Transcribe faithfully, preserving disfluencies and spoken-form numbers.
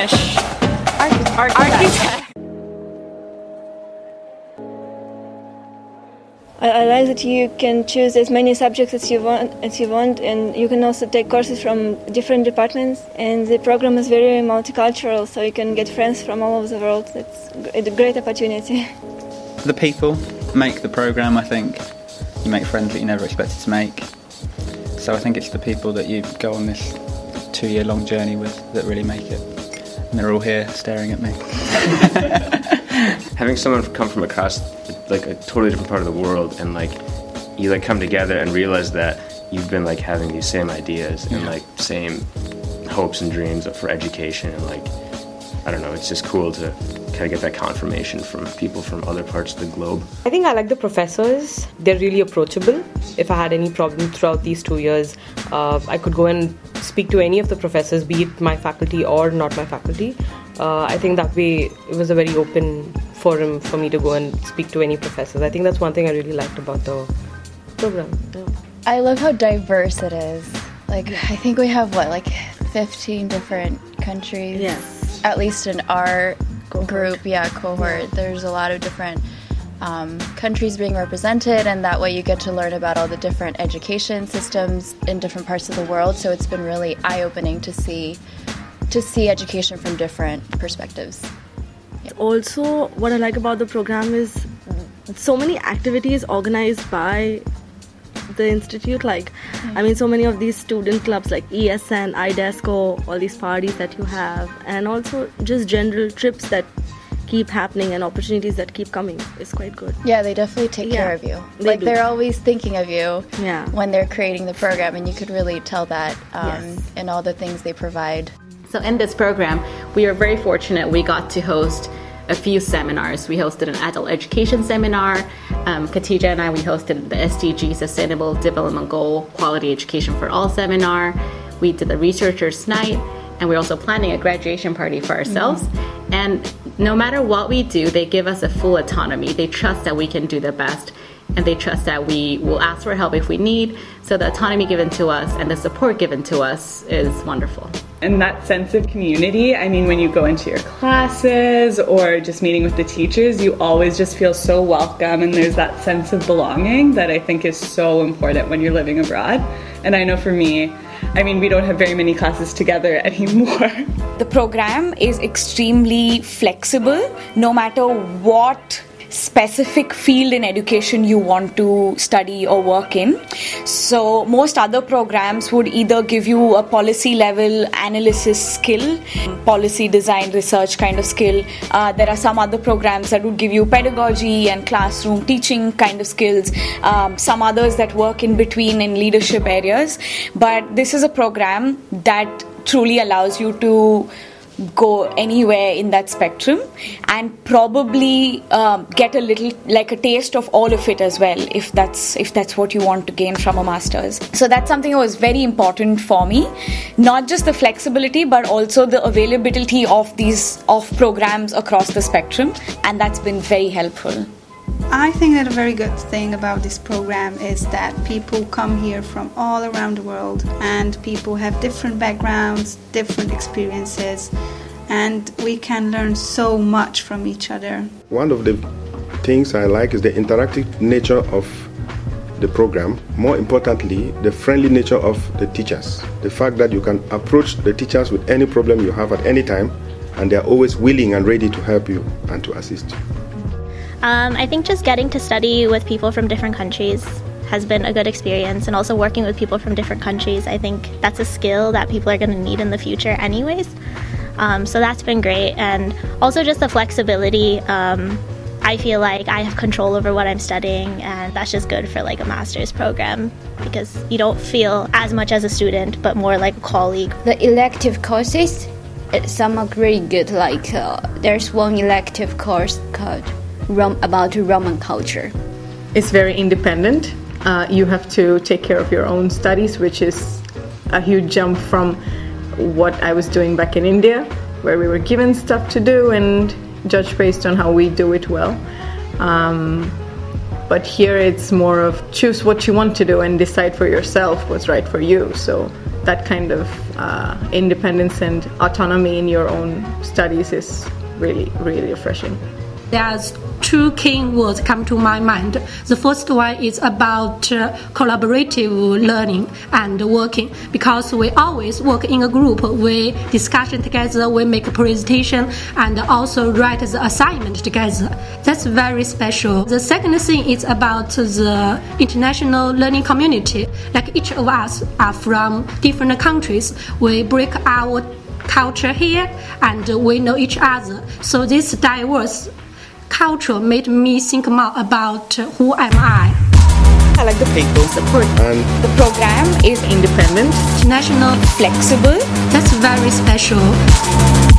slash architect. I like that you can choose as many subjects as you want, as you want, and you can also take courses from different departments. And the program is very multicultural, so you can get friends from all over the world. It's a great opportunity. The people make the program. I think you make friends that you never expected to make. So I think it's the people that you go on this two-year-long journey with that really make it. And they're all here staring at me. Having someone come from across like a totally different part of the world, and like you like come together and realize that you've been like having these same ideas and like same hopes and dreams for education, and like I don't know, it's just cool to kind of get that confirmation from people from other parts of the globe. I think I like the professors. They're really approachable. If I had any problem throughout these two years, uh, I could go and speak to any of the professors, be it my faculty or not my faculty. Uh, I think that way it was a very open forum for me to go and speak to any professors. I think that's one thing I really liked about the program. Yeah. I love how diverse it is. Like, I think we have, what, like fifteen different countries? Yes. At least in our cohort. group, yeah, cohort. Yeah. There's a lot of different um, countries being represented, and that way you get to learn about all the different education systems in different parts of the world. So it's been really eye-opening to see to see education from different perspectives. Yeah. Also, what I like about the program is so many activities organized by the institute. Like, mm-hmm. I mean, so many of these student clubs like E S N, IDESCO, all these parties that you have, and also just general trips that keep happening and opportunities that keep coming is quite good. Yeah, they definitely take yeah, care of you. They like, do. They're always thinking of you yeah. when they're creating the program, and you could really tell that um, yes. in all the things they provide. So in this program, we are very fortunate we got to host a few seminars. We hosted an adult education seminar. Um, Katija and I, we hosted the S D G Sustainable Development Goal Quality Education for All seminar. We did the Researchers Night, and we're also planning a graduation party for ourselves. Mm-hmm. And no matter what we do, they give us a full autonomy. They trust that we can do the best, and they trust that we will ask for help if we need. So the autonomy given to us and the support given to us is wonderful. And that sense of community, I mean, when you go into your classes or just meeting with the teachers, you always just feel so welcome, and there's that sense of belonging that I think is so important when you're living abroad. And I know for me, I mean, we don't have very many classes together anymore. The program is extremely flexible, no matter what specific field in education you want to study or work in. So most other programs would either give you a policy level analysis skill, policy design research kind of skill. Uh, there are some other programs that would give you pedagogy and classroom teaching kind of skills. Um, some others that work in between in leadership areas. But this is a program that truly allows you to go anywhere in that spectrum and probably um, get a little like a taste of all of it as well, if that's if that's what you want to gain from a master's. So that's something that was very important for me, not just the flexibility but also the availability of these of programs across the spectrum, and that's been very helpful. I think that a very good thing about this program is that people come here from all around the world, and people have different backgrounds, different experiences, and we can learn so much from each other. One of the things I like is the interactive nature of the program. More importantly, the friendly nature of the teachers. The fact that you can approach the teachers with any problem you have at any time, and they are always willing and ready to help you and to assist you. Um, I think just getting to study with people from different countries has been a good experience, and also working with people from different countries. I think that's a skill that people are going to need in the future anyways. Um, so that's been great, and also just the flexibility. Um, I feel like I have control over what I'm studying, and that's just good for like a master's program because you don't feel as much as a student but more like a colleague. The elective courses, some are really good. Like uh, there's one elective course called Rom- about Roman culture. It's very independent. Uh, you have to take care of your own studies, which is a huge jump from what I was doing back in India, where we were given stuff to do and judged based on how we do it well. Um, but here it's more of choose what you want to do and decide for yourself what's right for you. So that kind of uh, independence and autonomy in your own studies is really, really refreshing. There's two key words come to my mind. The first one is about uh, collaborative learning and working, because we always work in a group. We discussion together, we make a presentation, and also write the assignment together. That's very special. The second thing is about the international learning community. Like each of us are from different countries. We break our culture here, and we know each other. So this diverse culture made me think more about who am I. I like the people. Support. And the program is independent, international, flexible. That's very special.